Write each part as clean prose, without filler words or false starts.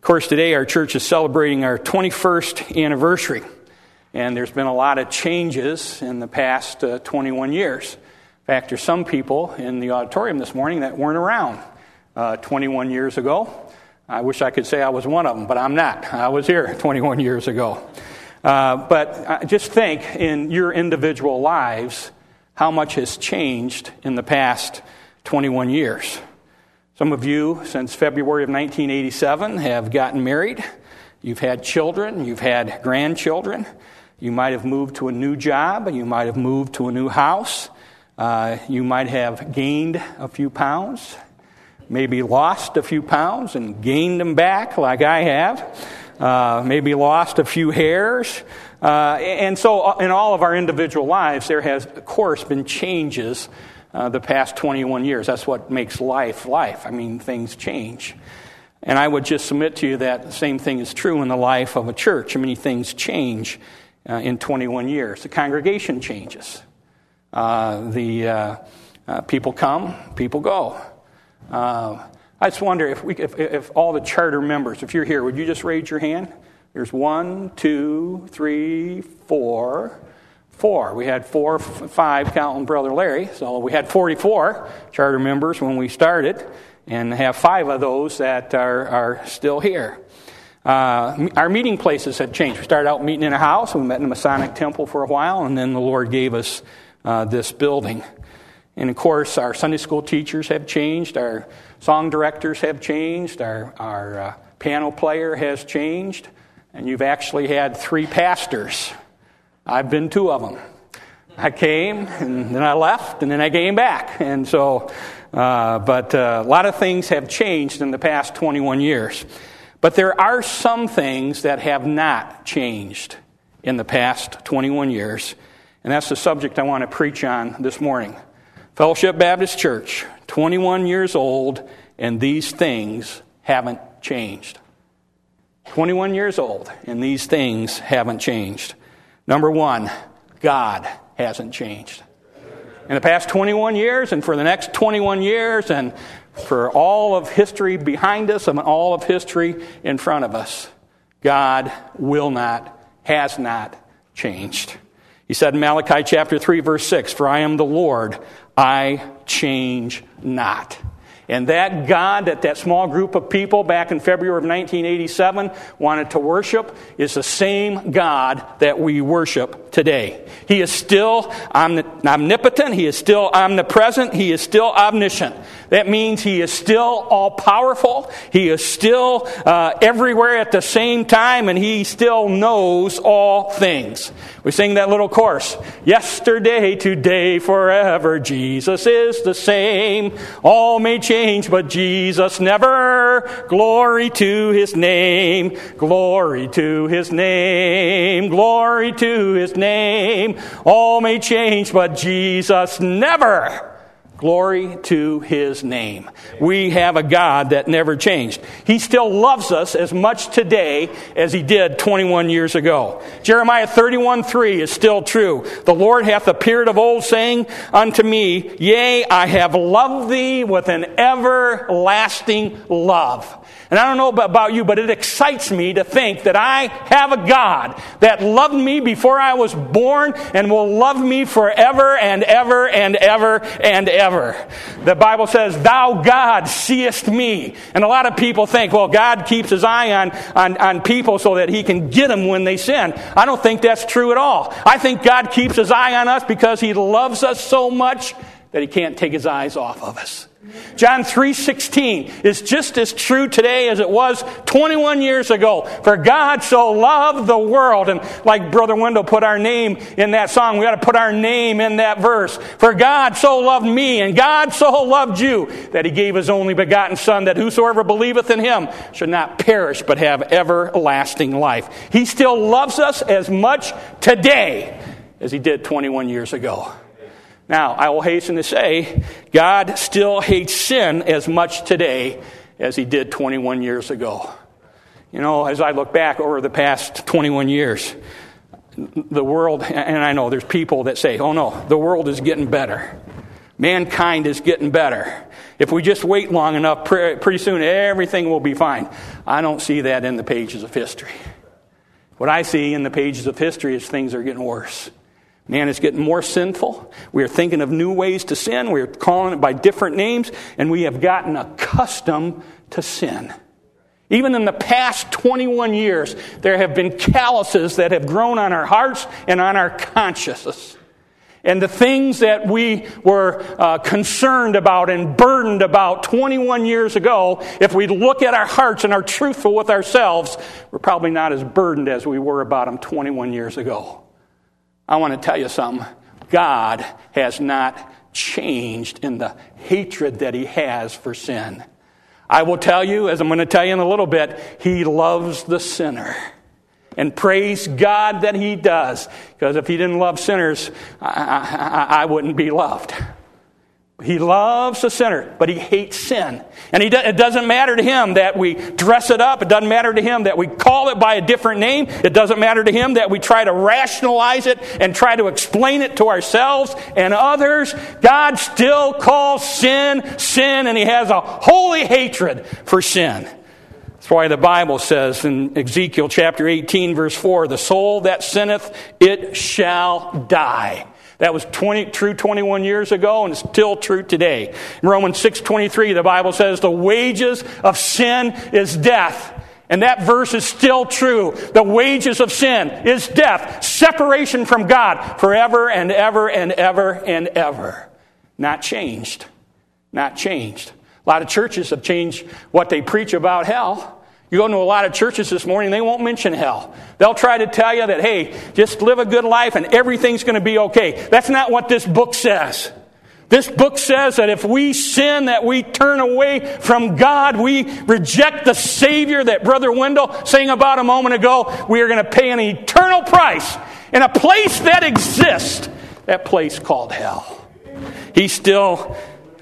course, today our church is celebrating our 21st anniversary, and there's been a lot of changes in the past 21 years. In fact, there's some people in the auditorium this morning that weren't around 21 years ago. I wish I could say I was one of them, but I'm not. I was here 21 years ago. But just think in your individual lives how much has changed in the past 21 years. Some of you, since February of 1987, have gotten married. You've had children. You've had grandchildren. You might have moved to a new job. You might have moved to a new house. You might have gained a few pounds, maybe lost a few pounds and gained them back like I have. Maybe lost a few hairs. And so in all of our individual lives, there has, of course, been changes the past 21 years. That's what makes life life. I mean, things change. And I would just submit to you that the same thing is true in the life of a church. Many things change in 21 years. The congregation changes. People come, people go. I just wonder if all the charter members, if you're here, would you just raise your hand? There's 1, 2, 3, 4. We had 4, 5 counting Brother Larry, so we had 44 charter members when we started, and have 5 of those that are still here. Our meeting places have changed. We started out meeting in a house. We met in the Masonic Temple for a while, and then the Lord gave us this building. And of course, our Sunday school teachers have changed. Our song directors have changed. Our piano player has changed. And you've actually had 3 pastors. I've been 2 of them. I came, and then I left, and then I came back. And so, but a lot of things have changed in the past 21 years. But there are some things that have not changed in the past 21 years. And that's the subject I want to preach on this morning. Fellowship Baptist Church, 21 years old, and these things haven't changed. 21 years old, and these things haven't changed. Number 1, God hasn't changed. In the past 21 years, and for the next 21 years, and for all of history behind us and all of history in front of us, God has not changed. He said in Malachi chapter 3, verse 6, "For I am the Lord, I change not." And that God that small group of people back in February of 1987 wanted to worship is the same God that we worship today. He is still omnipotent. He is still omnipresent. He is still omniscient. That means He is still all-powerful. He is still everywhere at the same time, and He still knows all things. We sing that little chorus, "Yesterday, today, forever, Jesus is the same. All may change, but Jesus never. Glory to His name, glory to His name, glory to His name. All may change, but Jesus never. Glory to His name." We have a God that never changed. He still loves us as much today as He did 21 years ago. Jeremiah 31:3 is still true. "The Lord hath appeared of old, saying unto me, Yea, I have loved thee with an everlasting love." And I don't know about you, but it excites me to think that I have a God that loved me before I was born and will love me forever and ever and ever and ever. The Bible says, "Thou, God, seest me." And a lot of people think, well, God keeps His eye on people so that He can get them when they sin. I don't think that's true at all. I think God keeps His eye on us because He loves us so much that He can't take His eyes off of us. John 3:16 is just as true today as it was 21 years ago. "For God so loved the world," and like Brother Wendell put our name in that song, we got to put our name in that verse. "For God so loved me, and God so loved you, that He gave His only begotten Son, that whosoever believeth in Him should not perish, but have everlasting life." He still loves us as much today as He did 21 years ago. Now, I will hasten to say, God still hates sin as much today as He did 21 years ago. You know, as I look back over the past 21 years, the world, and I know there's people that say, oh no, the world is getting better. Mankind is getting better. If we just wait long enough, pretty soon everything will be fine. I don't see that in the pages of history. What I see in the pages of history is things are getting worse. Man is getting more sinful. We are thinking of new ways to sin. We are calling it by different names, and we have gotten accustomed to sin. Even in the past 21 years, there have been calluses that have grown on our hearts and on our consciences. And the things that we were concerned about and burdened about 21 years ago, if we look at our hearts and are truthful with ourselves, we're probably not as burdened as we were about them 21 years ago. I want to tell you something. God has not changed in the hatred that he has for sin. I will tell you, as I'm going to tell you in a little bit, he loves the sinner. And praise God that he does. Because if he didn't love sinners, I wouldn't be loved. He loves the sinner, but he hates sin. And it doesn't matter to him that we dress it up. It doesn't matter to him that we call it by a different name. It doesn't matter to him that we try to rationalize it and try to explain it to ourselves and others. God still calls sin, sin, and he has a holy hatred for sin. That's why the Bible says in Ezekiel chapter 18, verse 4, the soul that sinneth, it shall die. That was true 21 years ago, and it's still true today. In Romans 6:23, the Bible says, the wages of sin is death. And that verse is still true. The wages of sin is death. Separation from God forever and ever and ever and ever. Not changed. Not changed. A lot of churches have changed what they preach about hell. You go into a lot of churches this morning, they won't mention hell. They'll try to tell you that, hey, just live a good life and everything's going to be okay. That's not what this book says. This book says that if we sin, that we turn away from God, we reject the Savior that Brother Wendell sang about a moment ago, we are going to pay an eternal price in a place that exists, that place called hell. He still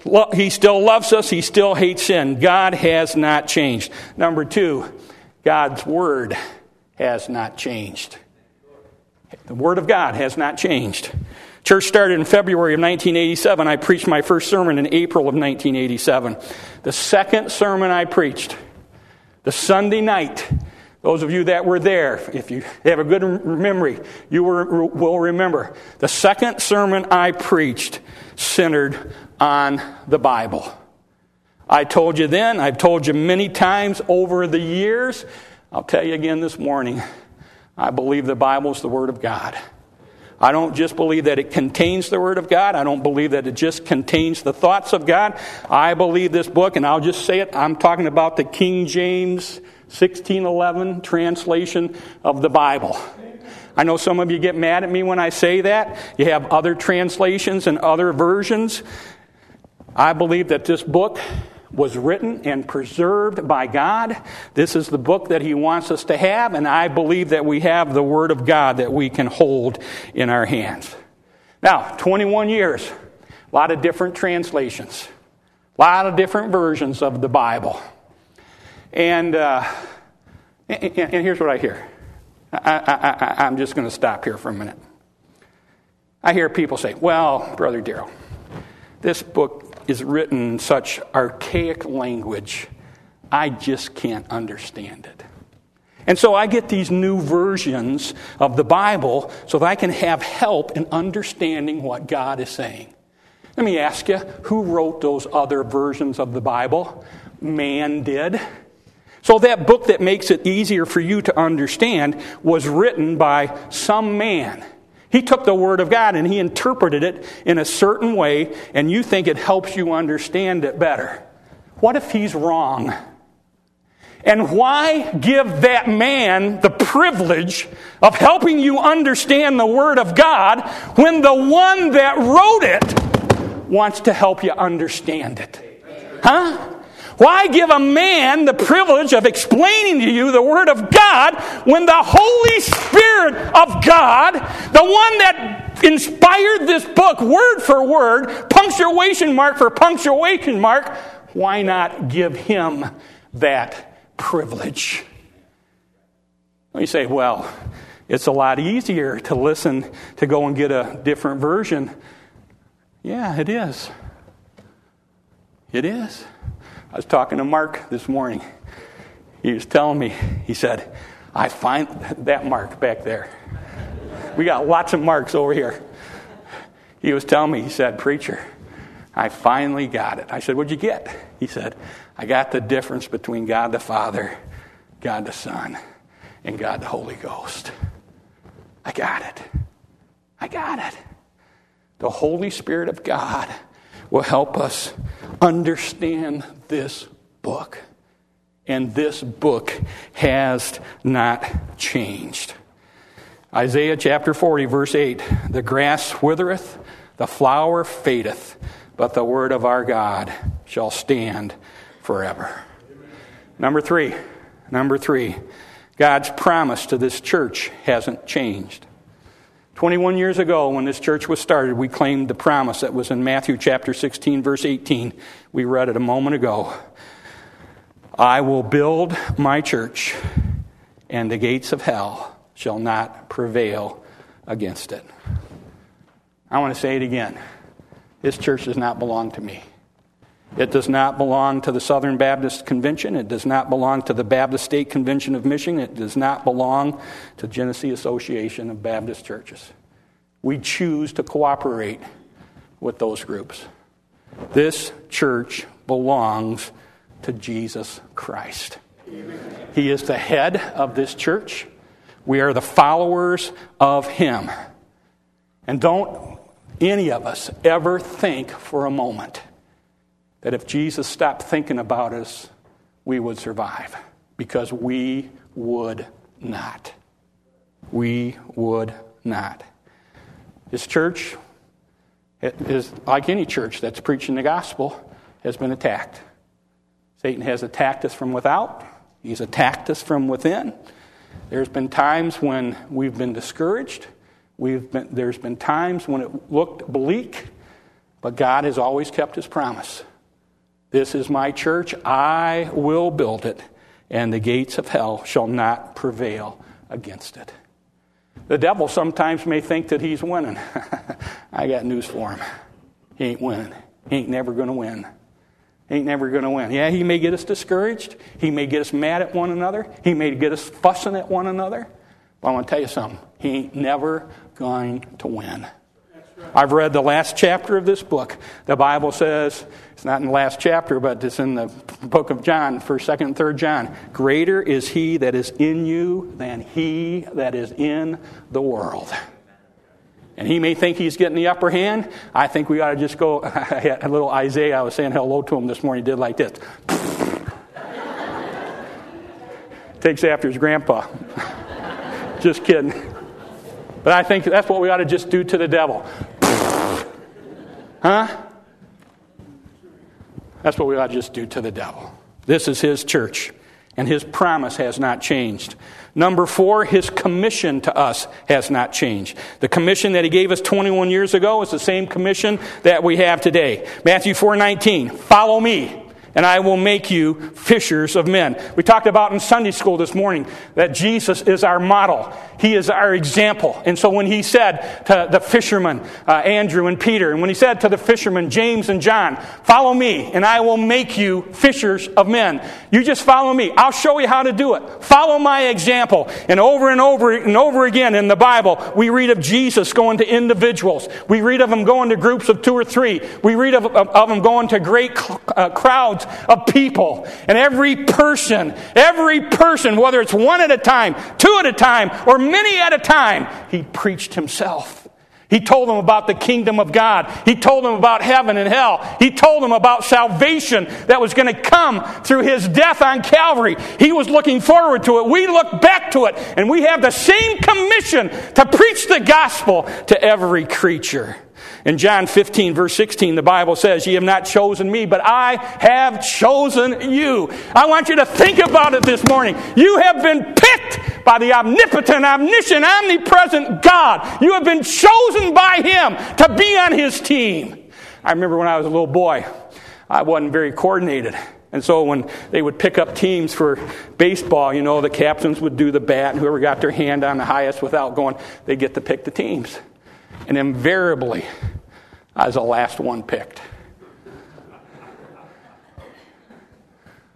loves us. He still hates sin. God has not changed. Number 2, God's Word has not changed. The Word of God has not changed. Church started in February of 1987. I preached my first sermon in April of 1987. The second sermon I preached, the Sunday night, those of you that were there, if you have a good memory, you will remember. The second sermon I preached centered on the Bible. I told you then, I've told you many times over the years, I'll tell you again this morning, I believe the Bible is the Word of God. I don't just believe that it contains the Word of God. I don't believe that it just contains the thoughts of God. I believe this book, and I'll just say it, I'm talking about the King James 1611 translation of the Bible. I know some of you get mad at me when I say that. You have other translations and other versions. I believe that this book was written and preserved by God. This is the book that he wants us to have, and I believe that we have the Word of God that we can hold in our hands. Now, 21 years, a lot of different translations, a lot of different versions of the Bible. And here's what I hear. I'm just going to stop here for a minute. I hear people say, well, Brother Darrell, this book is written in such archaic language, I just can't understand it. And so I get these new versions of the Bible so that I can have help in understanding what God is saying. Let me ask you, who wrote those other versions of the Bible? Man did. So that book that makes it easier for you to understand was written by some man. He took the Word of God and he interpreted it in a certain way, and you think it helps you understand it better. What if he's wrong? And why give that man the privilege of helping you understand the Word of God when the one that wrote it wants to help you understand it? Huh? Why give a man the privilege of explaining to you the Word of God when the Holy Spirit of God, the one that inspired this book word for word, punctuation mark for punctuation mark, why not give him that privilege? You say, well, it's a lot easier to listen, to go and get a different version. Yeah, it is. It is. I was talking to Mark this morning. He was telling me, he said, I find that Mark back there. We got lots of Marks over here. He was telling me, he said, preacher, I finally got it. I said, what'd you get? He said, I got the difference between God the Father, God the Son, and God the Holy Ghost. I got it. I got it. The Holy Spirit of God will help us understand this book. And this book has not changed. Isaiah chapter 40, verse 8, the grass withereth, the flower fadeth, but the word of our God shall stand forever. Number three, God's promise to this church hasn't changed. 21 years ago, when this church was started, we claimed the promise that was in Matthew chapter 16, verse 18. We read it a moment ago. I will build my church, and the gates of hell shall not prevail against it. I want to say it again. This church does not belong to me. It does not belong to the Southern Baptist Convention. It does not belong to the Baptist State Convention of Michigan. It does not belong to Genesee Association of Baptist Churches. We choose to cooperate with those groups. This church belongs to Jesus Christ. He is the head of this church. We are the followers of Him. And don't any of us ever think for a moment that if Jesus stopped thinking about us, we would survive. Because we would not. We would not. This church, it is like any church that's preaching the gospel, has been attacked. Satan has attacked us from without. He's attacked us from within. There's been times when we've been discouraged. There's been times when it looked bleak. But God has always kept His promise. This is my church. I will build it, and the gates of hell shall not prevail against it. The devil sometimes may think that he's winning. I got news for him. He ain't winning. He ain't never going to win. Ain't never going to win. Yeah, he may get us discouraged. He may get us mad at one another. He may get us fussing at one another. But I want to tell you something. He ain't never going to win. I've read the last chapter of this book. The Bible says, it's not in the last chapter, but it's in the book of John, 1st, 2nd, and 3rd John. Greater is He that is in you than he that is in the world. And he may think he's getting the upper hand. I think we ought to just go. A little Isaiah, I was saying hello to him this morning, he did like this. Takes after his grandpa. Just kidding. But I think that's what we ought to just do to the devil. Huh? That's what we ought to just do to the devil. This is His church, and His promise has not changed. Number 4, His commission to us has not changed. The commission that He gave us 21 years ago is the same commission that we have today. Matthew 4:19, follow me, and I will make you fishers of men. We talked about in Sunday school this morning that Jesus is our model. He is our example. And so when He said to the fishermen, Andrew and Peter, and when He said to the fishermen, James and John, follow me, and I will make you fishers of men. You just follow me. I'll show you how to do it. Follow my example. And over and over again in the Bible, we read of Jesus going to individuals. We read of Him going to groups of 2 or 3. We read of Him going to great crowds of people. And every person, whether it's one at a time, 2 at a time, or many at a time, He preached Himself. He told them about the kingdom of God. He told them about heaven and hell. He told them about salvation that was going to come through His death on Calvary. He was looking forward to it. We look back to it, and we have the same commission to preach the gospel to every creature. In John 15, verse 16, the Bible says, ye have not chosen me, but I have chosen you. I want you to think about it this morning. You have been picked by the omnipotent, omniscient, omnipresent God. You have been chosen by Him to be on His team. I remember when I was a little boy, I wasn't very coordinated. And so when they would pick up teams for baseball, the captains would do the bat, and whoever got their hand on the highest without going, they'd get to pick the teams. And invariably, I was the last one picked.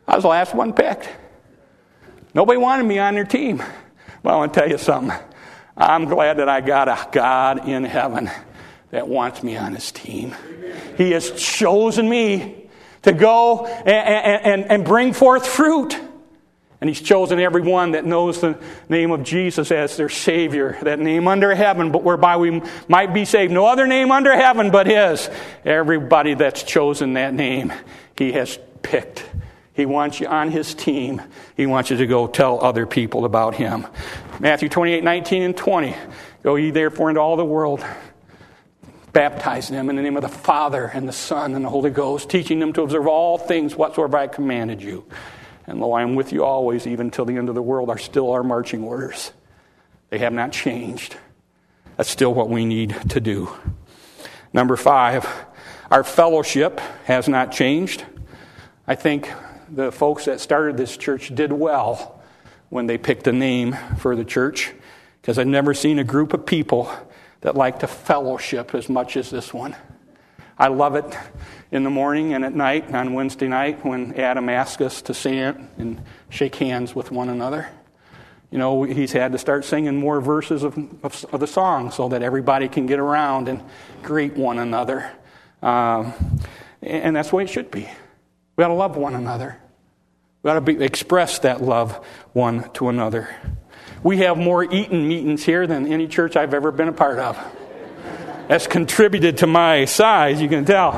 I was the last one picked. Nobody wanted me on their team. Well, I want to tell you something. I'm glad that I got a God in heaven that wants me on his team. He has chosen me to go and bring forth fruit. And he's chosen everyone that knows the name of Jesus as their Savior, that name under heaven, but whereby we might be saved. No other name under heaven but his. Everybody that's chosen that name, he has picked. He wants you on his team. He wants you to go tell other people about him. Matthew 28:19 and 20. Go ye therefore into all the world, baptizing them in the name of the Father and the Son and the Holy Ghost, teaching them to observe all things whatsoever I commanded you. And lo, I am with you always, even till the end of the world, are still our marching orders. They have not changed. That's still what we need to do. Number 5, our fellowship has not changed. I think the folks that started this church did well when they picked a name for the church, because I've never seen a group of people that like to fellowship as much as this one. I love it in the morning and at night, on Wednesday night, when Adam asks us to sing and shake hands with one another. You know, he's had to start singing more verses of the song so that everybody can get around and greet one another. And that's the way it should be. We ought to love one another. We ought to express that love one to another. We have more eating meetings here than any church I've ever been a part of. That's contributed to my size, you can tell.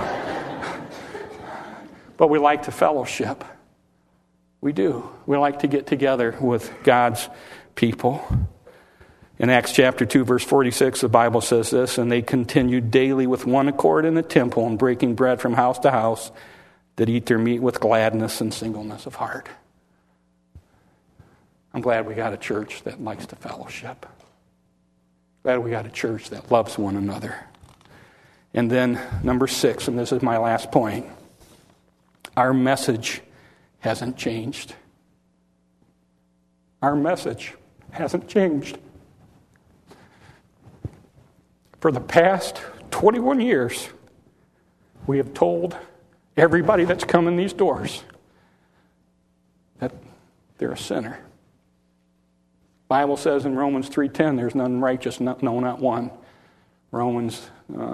But we like to fellowship. We do. We like to get together with God's people. In Acts chapter 2, verse 46, the Bible says this, and they continued daily with one accord in the temple and breaking bread from house to house, that eat their meat with gladness and singleness of heart. I'm glad we got a church that likes to fellowship. Glad we got a church that loves one another. And then number 6, and this is my last point, our message hasn't changed. Our message hasn't changed. For the past 21 years, we have told everybody that's come in these doors that they're a sinner. The Bible says in Romans 3:10, there's none righteous, no, not one. Romans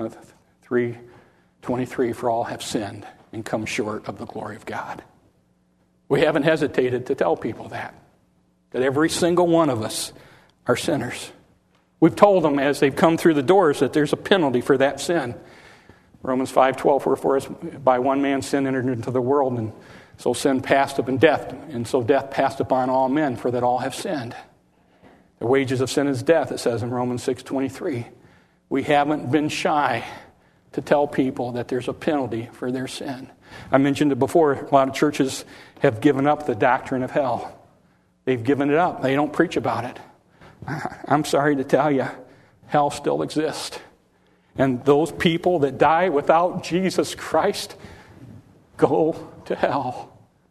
3:23, for all have sinned and come short of the glory of God. We haven't hesitated to tell people that every single one of us are sinners. We've told them as they've come through the doors that there's a penalty for that sin. Romans 5:12, wherefore as by one man sin entered into the world, and so sin passed upon death, and so death passed upon all men, for that all have sinned. The wages of sin is death, it says in Romans 6:23. We haven't been shy to tell people that there's a penalty for their sin. I mentioned it before, a lot of churches have given up the doctrine of hell. They've given it up. They don't preach about it. I'm sorry to tell you, hell still exists. And those people that die without Jesus Christ go to hell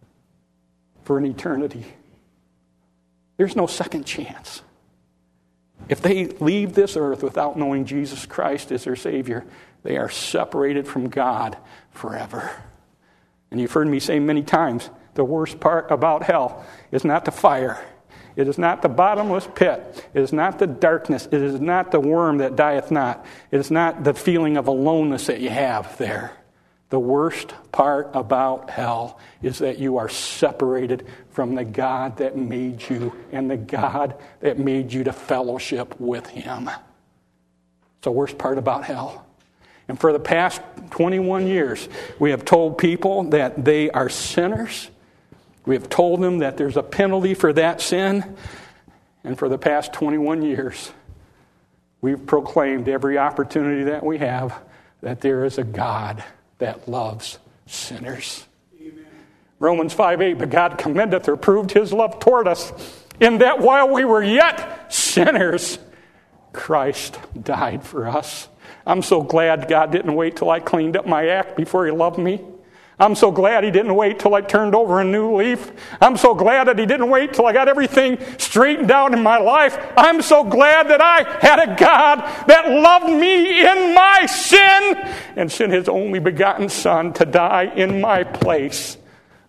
for an eternity. There's no second chance. If they leave this earth without knowing Jesus Christ as their Savior, they are separated from God forever. And you've heard me say many times, the worst part about hell is not the fire. It is not the bottomless pit. It is not the darkness. It is not the worm that dieth not. It is not the feeling of aloneness that you have there. The worst part about hell is that you are separated from the God that made you and the God that made you to fellowship with him. It's the worst part about hell. And for the past 21 years, we have told people that they are sinners. We have told them that there's a penalty for that sin. And for the past 21 years, we've proclaimed every opportunity that we have that there is a God that loves sinners. Amen. Romans 5:8, but God commendeth or proved his love toward us, in that while we were yet sinners, Christ died for us. I'm so glad God didn't wait till I cleaned up my act before he loved me. I'm so glad he didn't wait till I turned over a new leaf. I'm so glad that he didn't wait till I got everything straightened out in my life. I'm so glad that I had a God that loved me in my sin and sent his only begotten Son to die in my place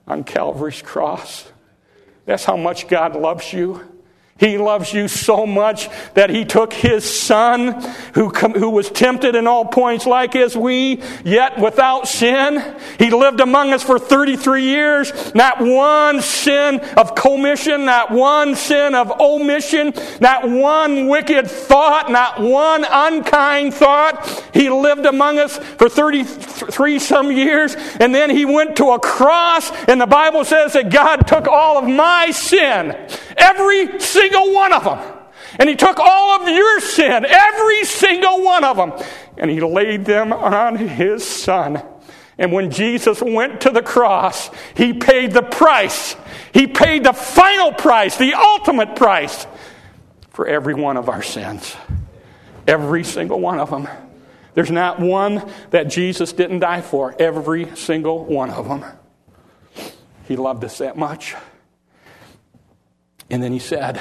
on Calvary's cross. That's how much God loves you. He loves you so much that He took His Son, who was tempted in all points like as we, yet without sin. He lived among us for 33 years. Not one sin of commission, not one sin of omission, not one wicked thought, not one unkind thought. He lived among us for 33 some years, and then He went to a cross, and the Bible says that God took all of my sin, every single one of them. And He took all of your sin, every single one of them, and He laid them on His Son. And when Jesus went to the cross, He paid the price. He paid the final price, the ultimate price for every one of our sins. Every single one of them. There's not one that Jesus didn't die for. Every single one of them. He loved us that much. And then He said,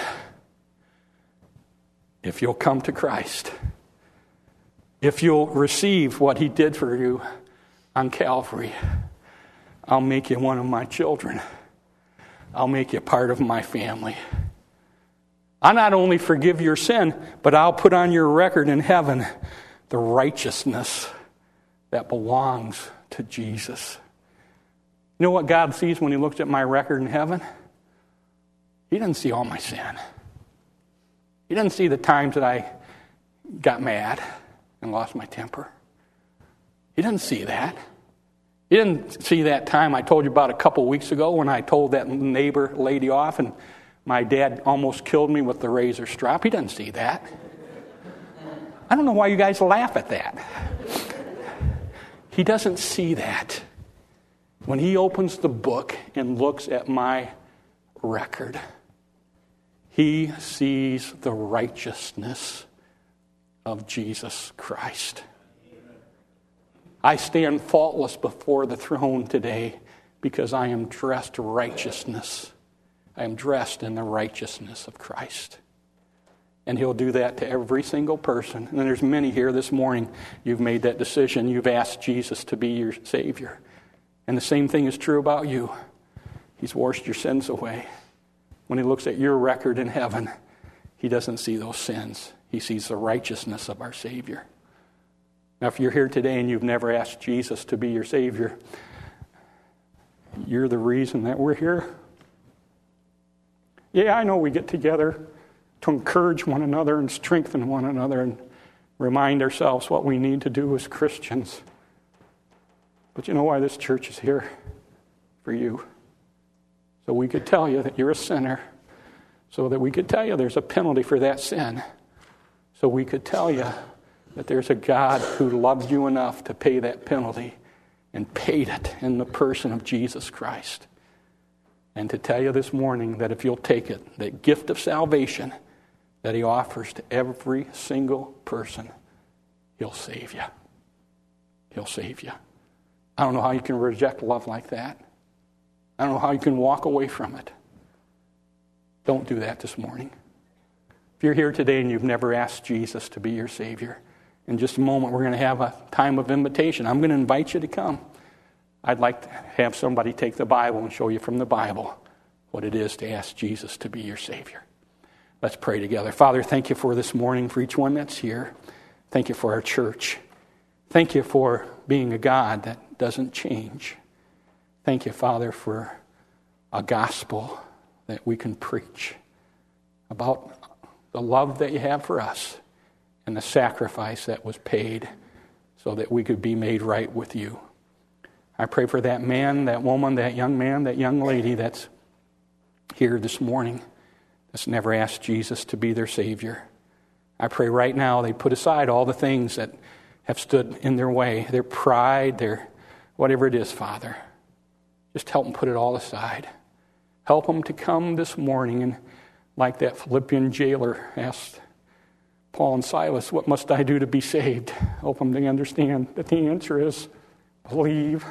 if you'll come to Christ, if you'll receive what He did for you on Calvary, I'll make you one of my children. I'll make you part of my family. I'll not only forgive your sin, but I'll put on your record in heaven the righteousness that belongs to Jesus. You know what God sees when He looks at my record in heaven? He doesn't see all my sin. He doesn't see the times that I got mad and lost my temper. He doesn't see that. He didn't see that time I told you about a couple weeks ago when I told that neighbor lady off and my dad almost killed me with the razor strap. He doesn't see that. I don't know why you guys laugh at that. He doesn't see that. When He opens the book and looks at my record, He sees the righteousness of Jesus Christ. I stand faultless before the throne today because I am dressed righteousness. I am dressed in the righteousness of Christ. And He'll do that to every single person. And there's many here this morning, you've made that decision. You've asked Jesus to be your Savior. And the same thing is true about you. He's washed your sins away. When He looks at your record in heaven, He doesn't see those sins. He sees the righteousness of our Savior. Now, if you're here today and you've never asked Jesus to be your Savior, you're the reason that we're here. Yeah, I know we get together to encourage one another and strengthen one another and remind ourselves what we need to do as Christians. But you know why this church is here? For you. So we could tell you that you're a sinner. So that we could tell you there's a penalty for that sin. So we could tell you that there's a God who loved you enough to pay that penalty and paid it in the person of Jesus Christ. And to tell you this morning that if you'll take it, that gift of salvation that He offers to every single person, He'll save you. He'll save you. I don't know how you can reject love like that. I don't know how you can walk away from it. Don't do that this morning. If you're here today and you've never asked Jesus to be your Savior, in just a moment we're going to have a time of invitation. I'm going to invite you to come. I'd like to have somebody take the Bible and show you from the Bible what it is to ask Jesus to be your Savior. Let's pray together. Father, thank You for this morning, for each one that's here. Thank You for our church. Thank You for being a God that doesn't change. Thank You, Father, for a gospel that we can preach about the love that You have for us and the sacrifice that was paid so that we could be made right with You. I pray for that man, that woman, that young man, that young lady that's here this morning that's never asked Jesus to be their Savior. I pray right now they put aside all the things that have stood in their way, their pride, their whatever it is, Father. Just help them put it all aside. Help them to come this morning and, like that Philippian jailer asked Paul and Silas, what must I do to be saved? Help them to understand that the answer is believe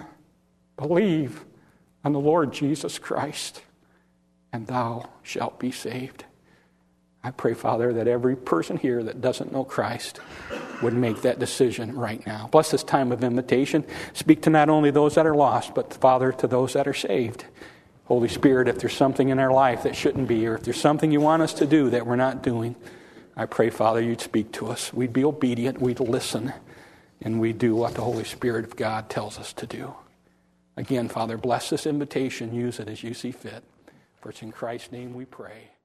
on the Lord Jesus Christ, and thou shalt be saved. I pray, Father, that every person here that doesn't know Christ would make that decision right now. Bless this time of invitation. Speak to not only those that are lost, but, Father, to those that are saved. Holy Spirit, if there's something in our life that shouldn't be, or if there's something you want us to do that we're not doing, I pray, Father, you'd speak to us. We'd be obedient, we'd listen, and we'd do what the Holy Spirit of God tells us to do. Again, Father, bless this invitation. Use it as you see fit. For it's in Christ's name we pray.